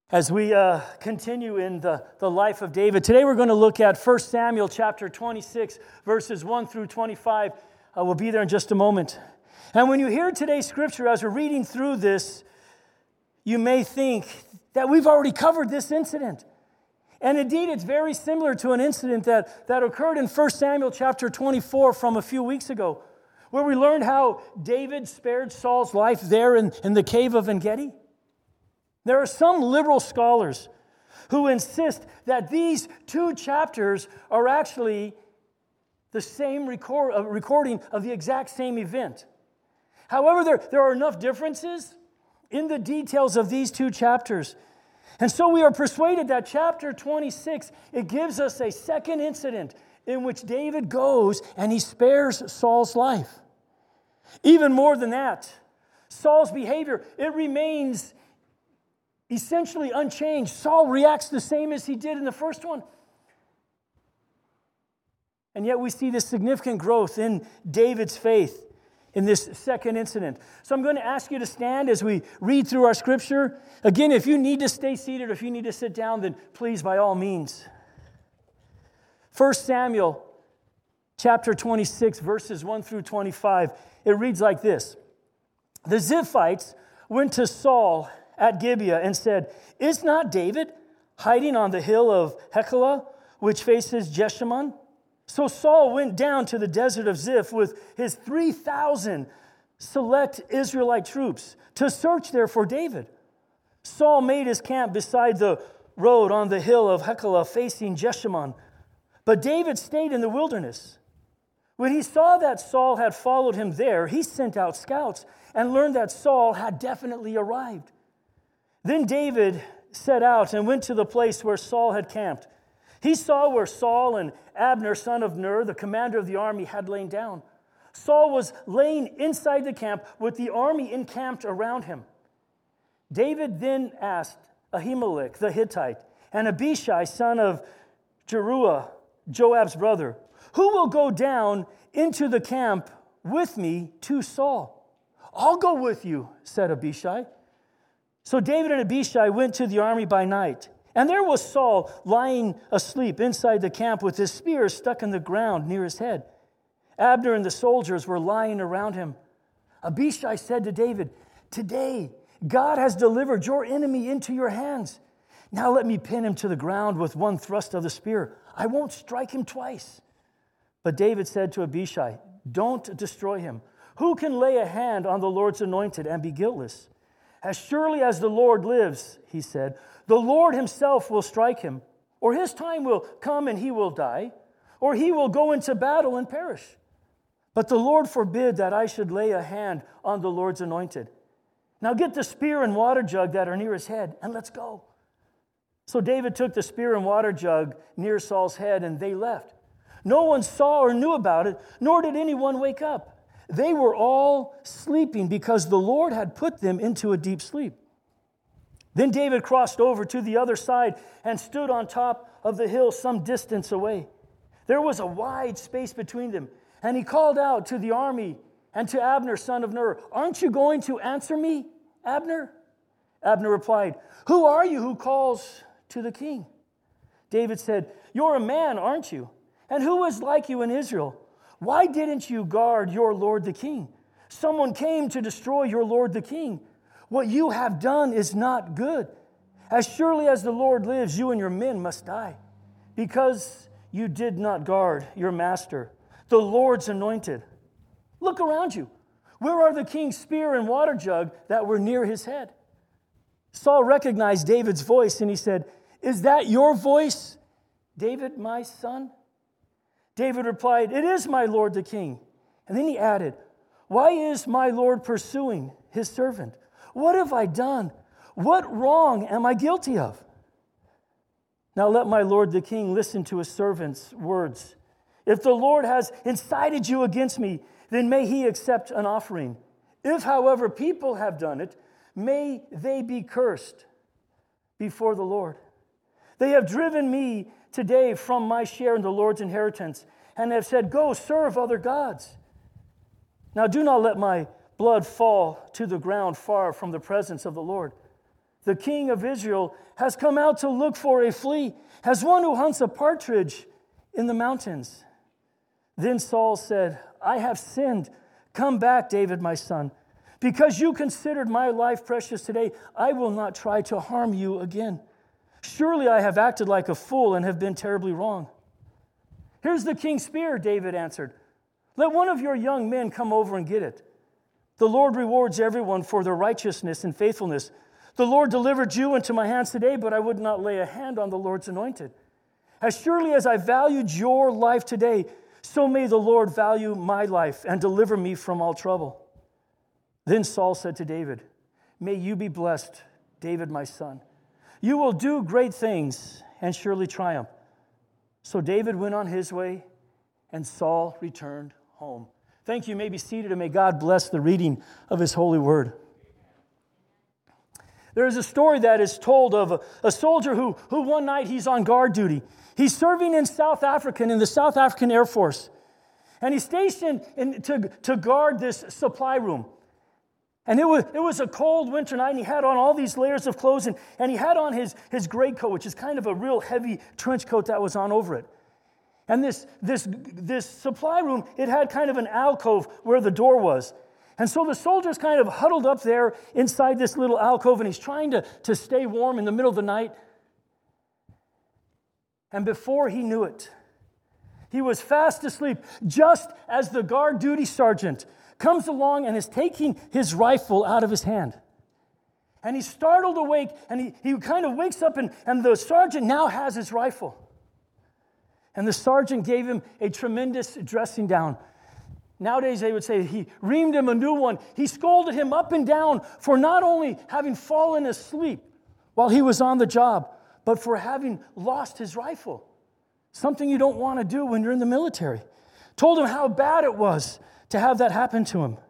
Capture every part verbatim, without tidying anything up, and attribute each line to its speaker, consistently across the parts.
Speaker 1: As we uh, continue in the, the life of David, today we're going to look at First Samuel chapter twenty-six, verses one through twenty-five. Uh, we'll be there in just a moment. And when you hear today's scripture, as we're reading through this, you may think that we've already covered this incident. And indeed, it's very similar to an incident that, that occurred in First Samuel chapter twenty-four from a few weeks ago, where we learned how David spared Saul's life there in, in the cave of En-Gedi. There are some liberal scholars who insist that these two chapters are actually the same record, uh, recording of the exact same event. However, there, there are enough differences in the details of these two chapters. And so we are persuaded that chapter twenty-six, it gives us a second incident in which David goes and he spares Saul's life. Even more than that, Saul's behavior, it remains essentially unchanged. Saul reacts the same as he did in the first one. And yet we see this significant growth in David's faith in this second incident. So I'm going to ask you to stand as we read through our scripture. Again, if you need to stay seated or if you need to sit down, then please, by all means. First Samuel chapter twenty-six, verses one through twenty-five. It reads like this. The Ziphites went to Saul at Gibeah and said, "Is not David hiding on the hill of Hachilah, which faces Jeshimon?" So Saul went down to the desert of Ziph with his three thousand select Israelite troops to search there for David. Saul made his camp beside the road on the hill of Hachilah facing Jeshimon. But David stayed in the wilderness. When he saw that Saul had followed him there, he sent out scouts and learned that Saul had definitely arrived. Then David set out and went to the place where Saul had camped. He saw where Saul and Abner, son of Ner, the commander of the army, had lain down. Saul was laying inside the camp with the army encamped around him. David then asked Ahimelech the Hittite and Abishai, son of Jeruah, Joab's brother, "Who will go down into the camp with me to Saul?" "I'll go with you," said Abishai. So David and Abishai went to the army by night. And there was Saul lying asleep inside the camp with his spear stuck in the ground near his head. Abner and the soldiers were lying around him. Abishai said to David, "Today God has delivered your enemy into your hands. Now let me pin him to the ground with one thrust of the spear. I won't strike him twice." But David said to Abishai, "Don't destroy him. Who can lay a hand on the Lord's anointed and be guiltless? As surely as the Lord lives," he said, "the Lord himself will strike him, or his time will come and he will die, or he will go into battle and perish. But the Lord forbid that I should lay a hand on the Lord's anointed. Now get the spear and water jug that are near his head, and let's go." So David took the spear and water jug near Saul's head, and they left. No one saw or knew about it, nor did anyone wake up. They were all sleeping because the Lord had put them into a deep sleep. Then David crossed over to the other side and stood on top of the hill some distance away. There was a wide space between them, and he called out to the army and to Abner, son of Ner, "Aren't you going to answer me, Abner?" Abner replied, "Who are you who calls to the king?" David said, "You're a man, aren't you? And who is like you in Israel? Why didn't you guard your lord the king? Someone came to destroy your lord the king. What you have done is not good. As surely as the Lord lives, you and your men must die, because you did not guard your master, the Lord's anointed. Look around you. Where are the king's spear and water jug that were near his head?" Saul recognized David's voice, and he said, "Is that your voice, David, my son?" David replied, "It is, my lord the king." And then he added, "Why is my lord pursuing his servant? What have I done? What wrong am I guilty of? Now let my lord the king listen to his servant's words. If the Lord has incited you against me, then may he accept an offering. If, however, people have done it, may they be cursed before the Lord. They have driven me today from my share in the Lord's inheritance, and have said, 'Go serve other gods.' Now do not let my blood fall to the ground far from the presence of the Lord. the king of Israel, has come out to look for a flea, as one who hunts a partridge in the mountains." Then Saul said, "I have sinned. Come back, David, my son. Because you considered my life precious today, I will not try to harm you again. Surely I have acted like a fool and have been terribly wrong." "Here's the king's spear," David answered. "Let one of your young men come over and get it. The Lord rewards everyone for their righteousness and faithfulness. The Lord delivered you into my hands today, but I would not lay a hand on the Lord's anointed. As surely as I valued your life today, so may the Lord value my life and deliver me from all trouble." Then Saul said to David, "May you be blessed, David, my son. You will do great things and surely triumph." So David went on his way, and Saul returned home. Thank you. You may be seated, and may God bless the reading of his holy word. There is a story that is told of a, a soldier who, who one night he's on guard duty. He's serving in South Africa, in the South African Air Force. And he's stationed in, to, to guard this supply room. And it was, it was a cold winter night, and he had on all these layers of clothes, and, and he had on his, his gray coat, which is kind of a real heavy trench coat that was on over it. And this, this, this supply room, it had kind of an alcove where the door was. And so the soldier's kind of huddled up there inside this little alcove, and he's trying to, to stay warm in the middle of the night. And before he knew it, he was fast asleep, just as the guard duty sergeant comes along and is taking his rifle out of his hand. And he's startled awake, and he, he kind of wakes up, and, and the sergeant now has his rifle. And the sergeant gave him a tremendous dressing down. Nowadays, they would say he reamed him a new one. He scolded him up and down for not only having fallen asleep while he was on the job, but for having lost his rifle. Something you don't want to do when you're in the military. Told him how bad it was to have that happen to him.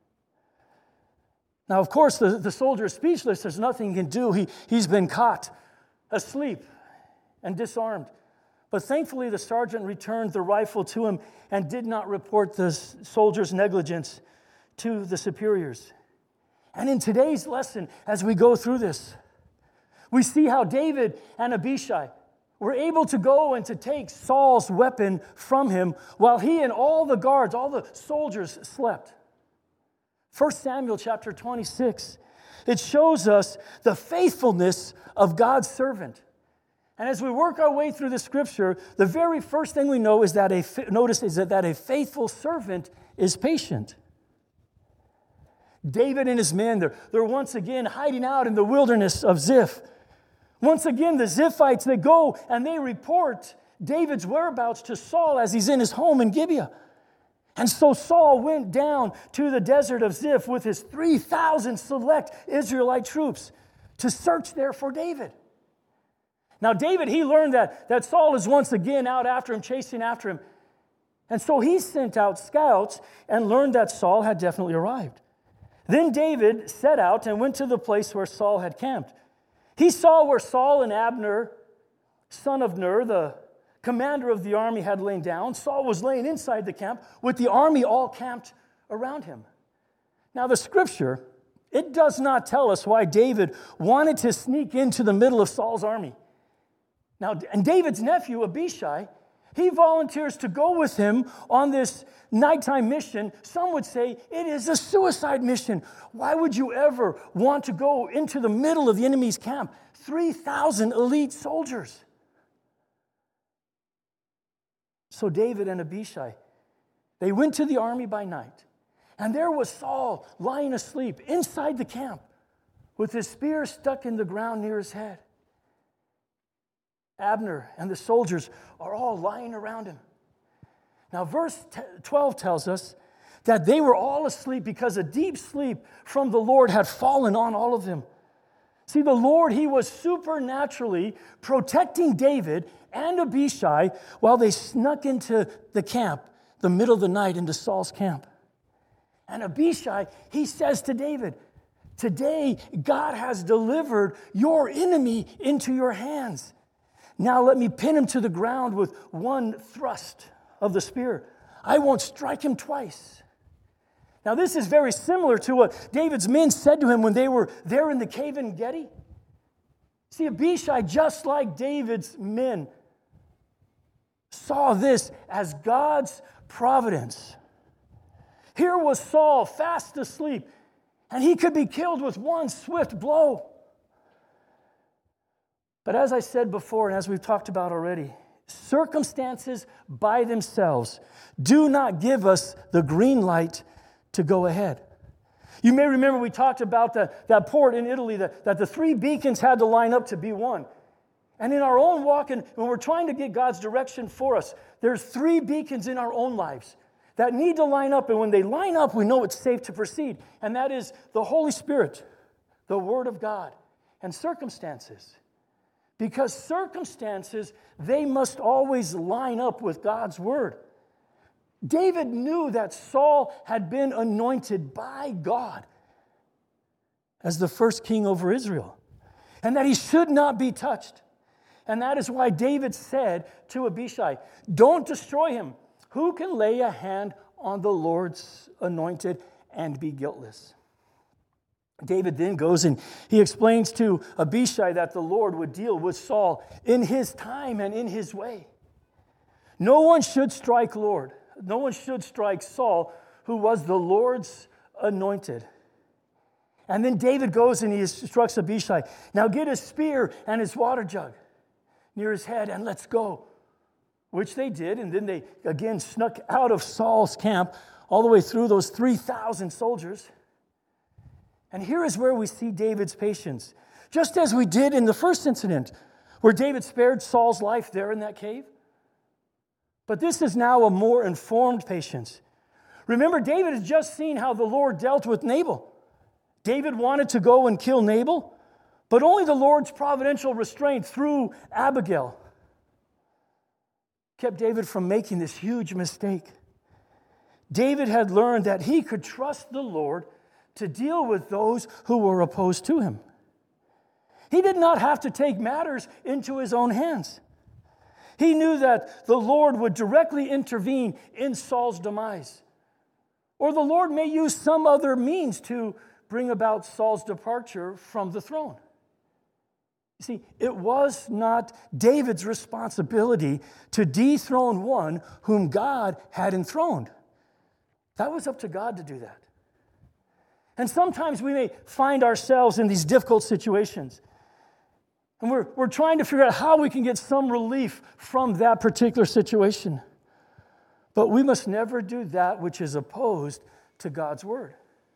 Speaker 1: Now, of course, the, the soldier is speechless. There's nothing he can do. He, he's been caught asleep and disarmed. But thankfully, the sergeant returned the rifle to him and did not report the soldier's negligence to the superiors. And in today's lesson, as we go through this, we see how David and Abishai were able to go and to take Saul's weapon from him while he and all the guards, all the soldiers slept. First Samuel chapter twenty-six, it shows us the faithfulness of God's servant. And as we work our way through the scripture, the very first thing we know is that a notice is that, that a faithful servant is patient. David and his men, they're, they're once again hiding out in the wilderness of Ziph. Once again, the Ziphites, they go and they report David's whereabouts to Saul as he's in his home in Gibeah. And so Saul went down to the desert of Ziph with his three thousand select Israelite troops to search there for David. Now, David, he learned that, that Saul is once again out after him, chasing after him. And so he sent out scouts and learned that Saul had definitely arrived. Then David set out and went to the place where Saul had camped. He saw where Saul and Abner, son of Ner, the commander of the army, had lain down. Saul was laying inside the camp with the army all camped around him. Now, the scripture, it does not tell us why David wanted to sneak into the middle of Saul's army. Now, and David's nephew, Abishai, he volunteers to go with him on this nighttime mission. Some would say it is a suicide mission. Why would you ever want to go into the middle of the enemy's camp? three thousand elite soldiers. So David and Abishai, they went to the army by night. And there was Saul lying asleep inside the camp with his spear stuck in the ground near his head. Abner and the soldiers are all lying around him. Now, verse twelve tells us that they were all asleep because a deep sleep from the Lord had fallen on all of them. See, the Lord, he was supernaturally protecting David and Abishai while they snuck into the camp, the middle of the night, into Saul's camp. And Abishai, he says to David, "Today, God has delivered your enemy into your hands. Now let me pin him to the ground with one thrust of the spear. I won't strike him twice." Now this is very similar to what David's men said to him when they were there in the cave in Gedi. See, Abishai, just like David's men, saw this as God's providence. Here was Saul fast asleep, and he could be killed with one swift blow. But as I said before, and as we've talked about already, circumstances by themselves do not give us the green light to go ahead. You may remember we talked about the, that port in Italy, that, that the three beacons had to line up to be one. And in our own walk, and when we're trying to get God's direction for us, there's three beacons in our own lives that need to line up. And when they line up, we know it's safe to proceed. And that is the Holy Spirit, the Word of God, and circumstances. Because circumstances, they must always line up with God's Word. David knew that Saul had been anointed by God as the first king over Israel, and that he should not be touched. And that is why David said to Abishai, "Don't destroy him. Who can lay a hand on the Lord's anointed and be guiltless?" David then goes and he explains to Abishai that the Lord would deal with Saul in his time and in his way. No one should strike Lord. No one should strike Saul, who was the Lord's anointed. And then David goes and he instructs Abishai, "Now get his spear and his water jug near his head and let's go." Which they did, and then they again snuck out of Saul's camp all the way through those three thousand soldiers. And here is where we see David's patience. Just as we did in the first incident, where David spared Saul's life there in that cave. But this is now a more informed patience. Remember, David has just seen how the Lord dealt with Nabal. David wanted to go and kill Nabal, but only the Lord's providential restraint through Abigail kept David from making this huge mistake. David had learned that he could trust the Lord to deal with those who were opposed to him. He did not have to take matters into his own hands. He knew that the Lord would directly intervene in Saul's demise. Or the Lord may use some other means to bring about Saul's departure from the throne. You see, it was not David's responsibility to dethrone one whom God had enthroned. That was up to God to do that. And sometimes we may find ourselves in these difficult situations. And we're, we're trying to figure out how we can get some relief from that particular situation. But we must never do that which is opposed to God's word.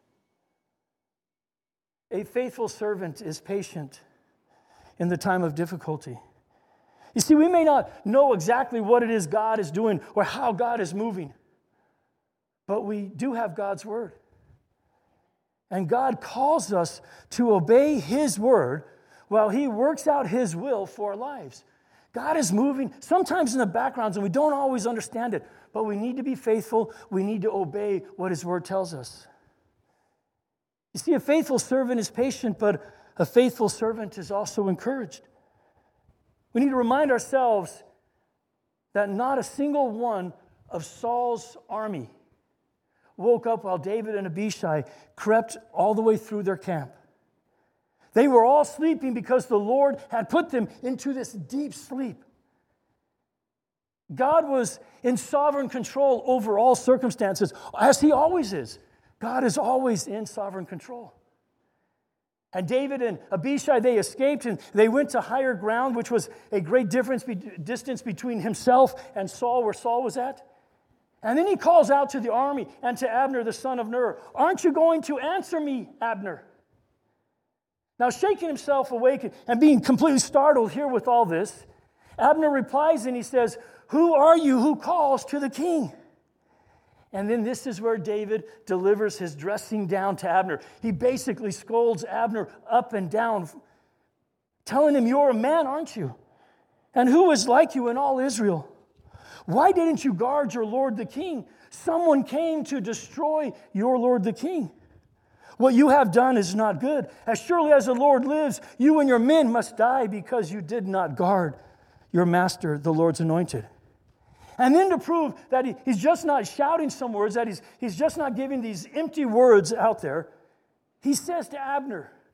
Speaker 1: A faithful servant is patient in the time of difficulty. You see, we may not know exactly what it is God is doing or how God is moving, but we do have God's word. And God calls us to obey His word while He works out His will for our lives. God is moving sometimes in the backgrounds and we don't always understand it, but we need to be faithful. We need to obey what His word tells us. You see, a faithful servant is patient, but a faithful servant is also encouraged. We need to remind ourselves that not a single one of Saul's army woke up while David and Abishai crept all the way through their camp. They were all sleeping because the Lord had put them into this deep sleep. God was in sovereign control over all circumstances, as He always is. God is always in sovereign control. And David and Abishai, they escaped and they went to higher ground, which was a great difference, distance between himself and Saul, where Saul was at. And then he calls out to the army and to Abner, the son of Ner, "Aren't you going to answer me, Abner?" Now, shaking himself awake and being completely startled here with all this, Abner replies and he says, "Who are you who calls to the king?" And then this is where David delivers his dressing down to Abner. He basically scolds Abner up and down, telling him, "You're a man, aren't you? And who is like you in all Israel? Why didn't you guard your lord the king? Someone came to destroy your lord the king. What you have done is not good. As surely as the Lord lives, you and your men must die because you did not guard your master, the Lord's anointed." And then to prove that he, he's just not shouting some words, that he's, he's just not giving these empty words out there, he says to Abner,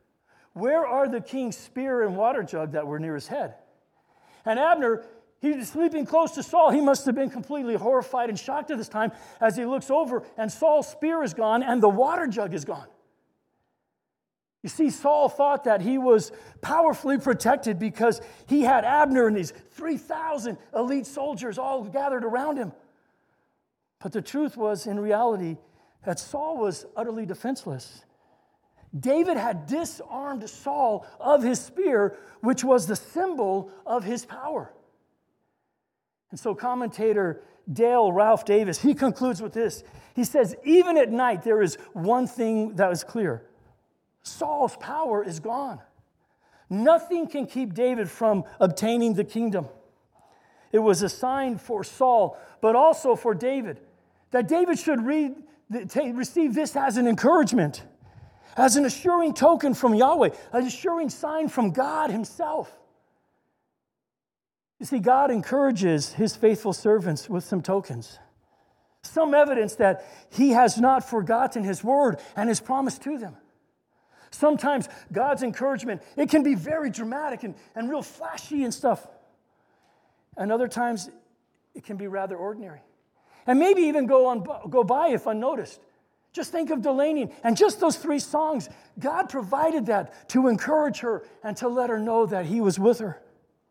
Speaker 1: where are the king's spear and water jug that were near his head? And Abner, he was sleeping close to Saul. He must have been completely horrified and shocked at this time as he looks over and Saul's spear is gone and the water jug is gone. You see, Saul thought that he was powerfully protected because he had Abner and these three thousand elite soldiers all gathered around him. But the truth was, in reality, that Saul was utterly defenseless. David had disarmed Saul of his spear, which was the symbol of his power. And so commentator Dale Ralph Davis, he concludes with this. He says, even at night, there is one thing that is clear. Saul's power is gone. Nothing can keep David from obtaining the kingdom. It was a sign for Saul, but also for David, that David should read, receive this as an encouragement, as an assuring token from Yahweh, an assuring sign from God himself. You see, God encourages his faithful servants with some tokens, some evidence that he has not forgotten his word and his promise to them. Sometimes God's encouragement, it can be very dramatic and, and real flashy and stuff. And other times, it can be rather ordinary. And maybe even go on go by if unnoticed. Just think of Delaney and just those three songs. God provided that to encourage her and to let her know that he was with her.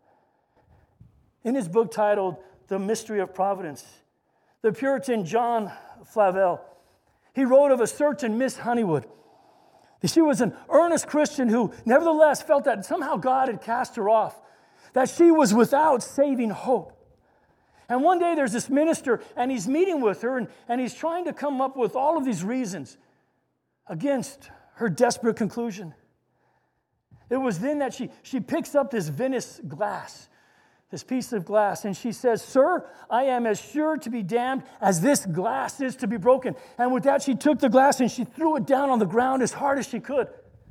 Speaker 1: In his book titled The Mystery of Providence, the Puritan John Flavel, he wrote of a certain Miss Honeywood. She was an earnest Christian who nevertheless felt that somehow God had cast her off, that she was without saving hope. And one day there's this minister, and he's meeting with her, and, and he's trying to come up with all of these reasons against her desperate conclusion. It was then that she, she picks up this Venice glass, this piece of glass, and she says, "Sir, I am as sure to be damned as this glass is to be broken." And with that, she took the glass and she threw it down on the ground as hard as she could.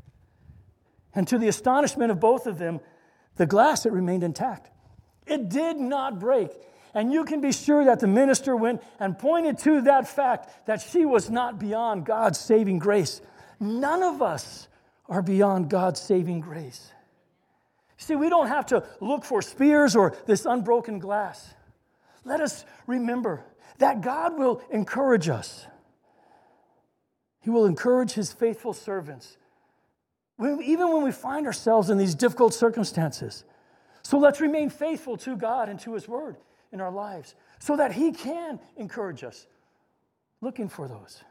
Speaker 1: And to the astonishment of both of them, the glass, it remained intact. It did not break. And you can be sure that the minister went and pointed to that fact that she was not beyond God's saving grace. None of us are beyond God's saving grace. See, we don't have to look for spears or this unbroken glass. Let us remember that God will encourage us. He will encourage his faithful servants, when, even when we find ourselves in these difficult circumstances. So let's remain faithful to God and to his word in our lives so that he can encourage us, looking for those.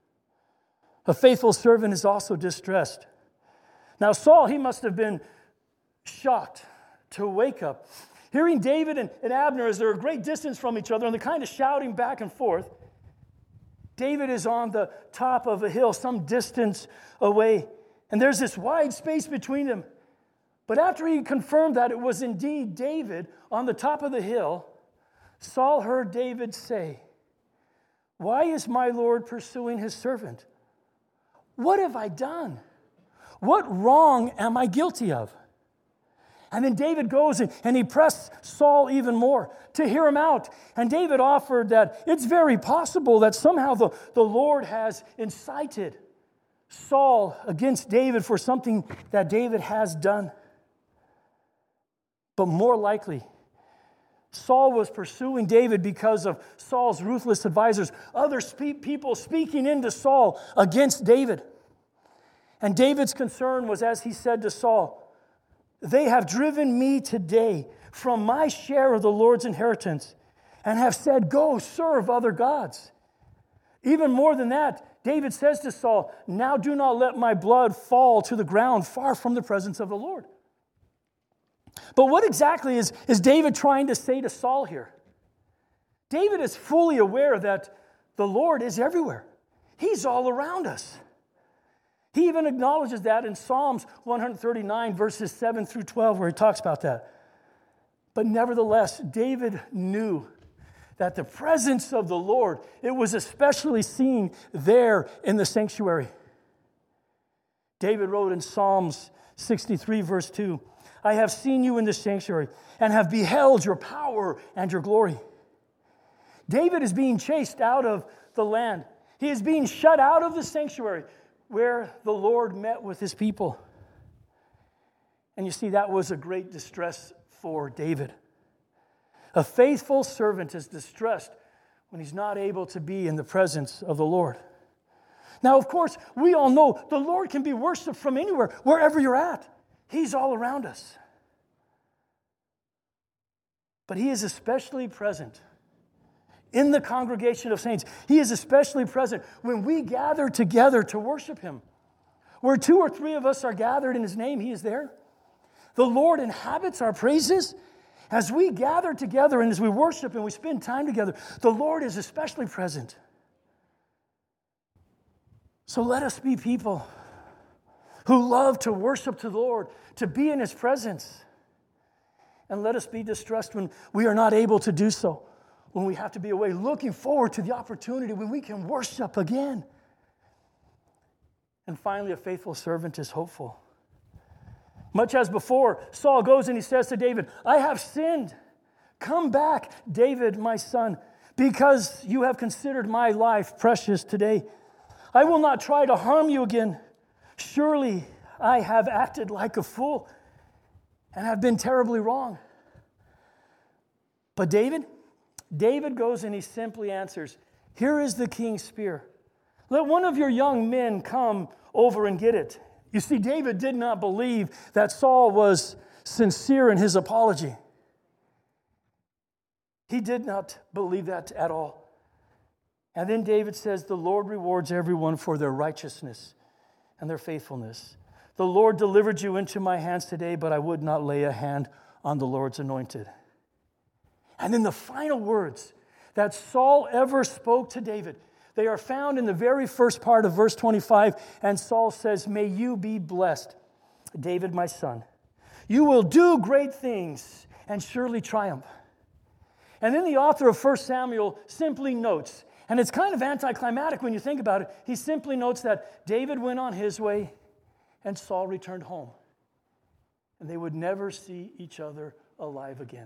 Speaker 1: A faithful servant is also distressed. Now, Saul, he must have been shocked to wake up, hearing David and, and Abner as they're a great distance from each other and they're kind of shouting back and forth. David is on the top of a hill some distance away, and there's this wide space between them. But after he confirmed that it was indeed David on the top of the hill, Saul heard David say, "Why is my Lord pursuing his servant? What have I done? What wrong am I guilty of?" And then David goes and, and he pressed Saul even more to hear him out. And David offered that it's very possible that somehow the, the Lord has incited Saul against David for something that David has done. But more likely, Saul was pursuing David because of Saul's ruthless advisors, other spe- people speaking into Saul against David. And David's concern was, as he said to Saul, "They have driven me today from my share of the Lord's inheritance and have said, 'Go serve other gods.'" Even more than that, David says to Saul, "Now do not let my blood fall to the ground far from the presence of the Lord." But what exactly is, is David trying to say to Saul here? David is fully aware that the Lord is everywhere. He's all around us. He even acknowledges that in Psalms one thirty-nine, verses seven through twelve, where he talks about that. But nevertheless, David knew that the presence of the Lord, it was especially seen there in the sanctuary. David wrote in Psalms sixty-three, verse two, "I have seen you in the sanctuary and have beheld your power and your glory." David is being chased out of the land. He is being shut out of the sanctuary where the Lord met with his people. And you see, that was a great distress for David. A faithful servant is distressed when he's not able to be in the presence of the Lord. Now, of course, we all know the Lord can be worshiped from anywhere, wherever you're at. He's all around us. But he is especially present in the congregation of saints. He is especially present when we gather together to worship him. Where two or three of us are gathered in his name, he is there. The Lord inhabits our praises. As we gather together and as we worship and we spend time together, the Lord is especially present. So let us be people who love to worship to the Lord, to be in his presence. And let us be distressed when we are not able to do so, when we have to be away, looking forward to the opportunity when we can worship again. And finally, a faithful servant is hopeful. Much as before, Saul goes and he says to David, I have sinned. Come back, David, my son, because you have considered my life precious today. I will not try to harm you again. Surely I have acted like a fool and have been terribly wrong. But David, David goes and he simply answers, here is the king's spear. Let one of your young men come over and get it. You see, David did not believe that Saul was sincere in his apology. He did not believe that at all. And then David says, the Lord rewards everyone for their righteousness and their faithfulness. The Lord delivered you into my hands today, but I would not lay a hand on the Lord's anointed. And then the final words that Saul ever spoke to David, they are found in the very first part of verse twenty-five. And Saul says, may you be blessed, David, my son. You will do great things and surely triumph. And then the author of First Samuel simply notes, and it's kind of anticlimactic when you think about it, he simply notes that David went on his way and Saul returned home. And they would never see each other alive again.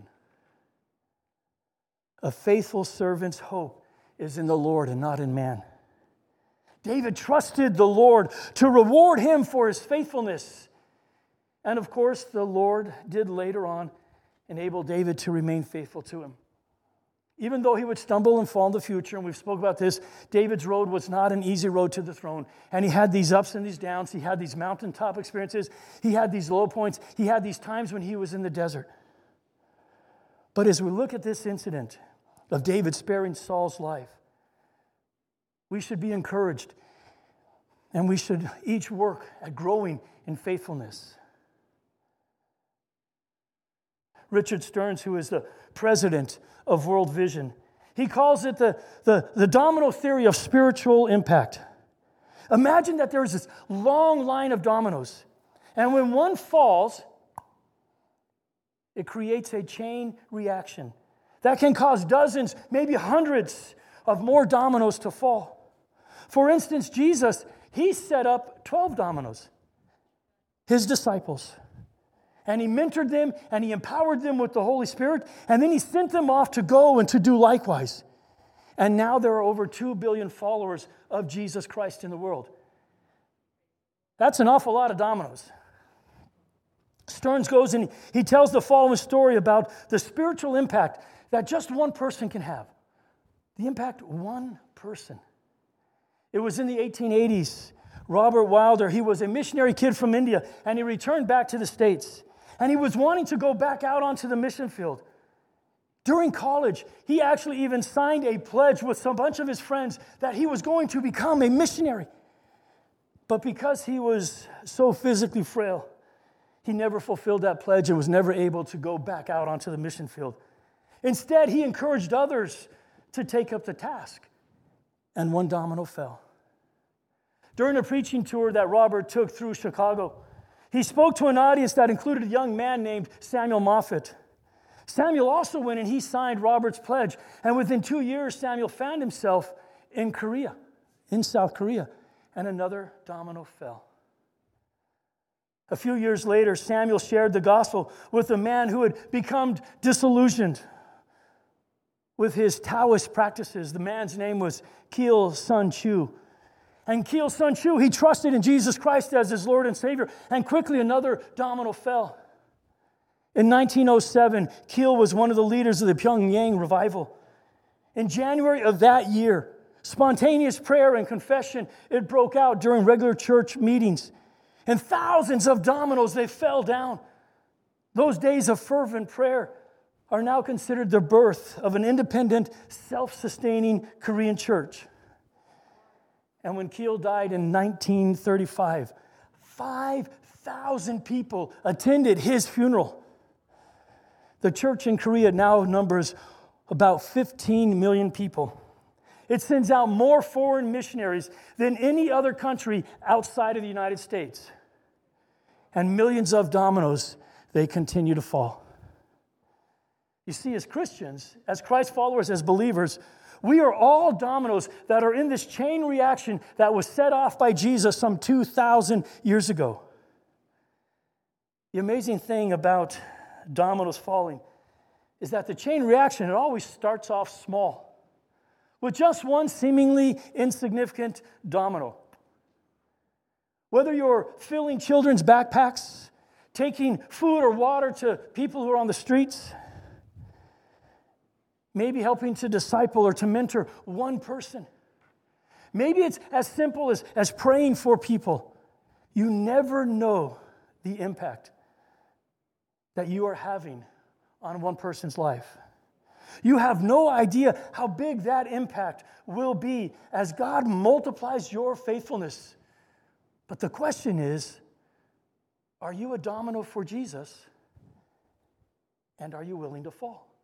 Speaker 1: A faithful servant's hope is in the Lord and not in man. David trusted the Lord to reward him for his faithfulness. And of course, the Lord did later on enable David to remain faithful to him. Even though he would stumble and fall in the future, and we've spoken about this, David's road was not an easy road to the throne. And he had these ups and these downs. He had these mountaintop experiences. He had these low points. He had these times when he was in the desert. But as we look at this incident of David sparing Saul's life, we should be encouraged, and we should each work at growing in faithfulness. Richard Stearns, who is the president of World Vision, he calls it the, the, the domino theory of spiritual impact. Imagine that there's this long line of dominoes, and when one falls, it creates a chain reaction that can cause dozens, maybe hundreds of more dominoes to fall. For instance, Jesus, he set up twelve dominoes, his disciples. And he mentored them, and he empowered them with the Holy Spirit, and then he sent them off to go and to do likewise. And now there are over two billion followers of Jesus Christ in the world. That's an awful lot of dominoes. Stearns goes and he tells the following story about the spiritual impact that just one person can have. The impact one person. It was in the eighteen eighties. Robert Wilder, he was a missionary kid from India, and he returned back to the States. And he was wanting to go back out onto the mission field. During college, he actually even signed a pledge with a bunch of his friends that he was going to become a missionary. But because he was so physically frail, he never fulfilled that pledge and was never able to go back out onto the mission field. Instead, he encouraged others to take up the task, and one domino fell. During a preaching tour that Robert took through Chicago, he spoke to an audience that included a young man named Samuel Moffett. Samuel also went and he signed Robert's pledge, and within two years, Samuel found himself in Korea, in South Korea, and another domino fell. A few years later, Samuel shared the gospel with a man who had become disillusioned with his Taoist practices. The man's name was Keel Sun Chu. And Keel's son Chu, he trusted in Jesus Christ as his Lord and Savior. And quickly another domino fell. In nineteen oh seven, Keel was one of the leaders of the Pyongyang revival. In January of that year, spontaneous prayer and confession, it broke out during regular church meetings. And thousands of dominoes, they fell down. Those days of fervent prayer are now considered the birth of an independent, self-sustaining Korean church. And when Keel died in nineteen thirty-five, five thousand people attended his funeral. The church in Korea now numbers about fifteen million people. It sends out more foreign missionaries than any other country outside of the United States. And millions of dominoes, they continue to fall. You see, as Christians, as Christ followers, as believers, we are all dominoes that are in this chain reaction that was set off by Jesus some two thousand years ago. The amazing thing about dominoes falling is that the chain reaction, it always starts off small with just one seemingly insignificant domino. Whether you're filling children's backpacks, taking food or water to people who are on the streets, maybe helping to disciple or to mentor one person. Maybe it's as simple as, as praying for people. You never know the impact that you are having on one person's life. You have no idea how big that impact will be as God multiplies your faithfulness. But the question is, are you a domino for Jesus? And are you willing to fall?